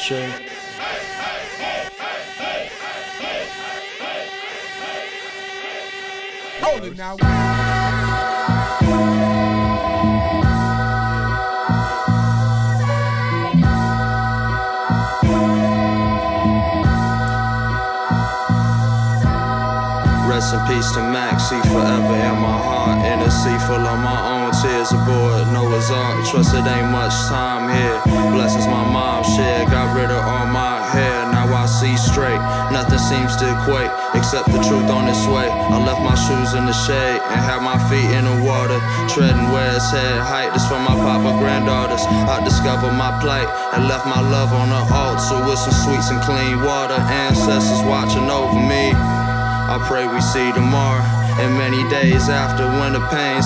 True. Hold it now. Rest in peace to Max, he forever in my heart. In a sea full of my own tears aboard Noah's Ark. Trust it ain't much time here. Blessings my mom shared, got rid of all my hair. Now I see straight, nothing seems to equate except the truth on its way. I left my shoes in the shade and had my feet in the water, treading where it's head height. This for my papa granddaughters. I discovered my plight and left my love on the altar with some sweets and clean water. Ancestors watching over me. I pray we see tomorrow and many days after when the pain's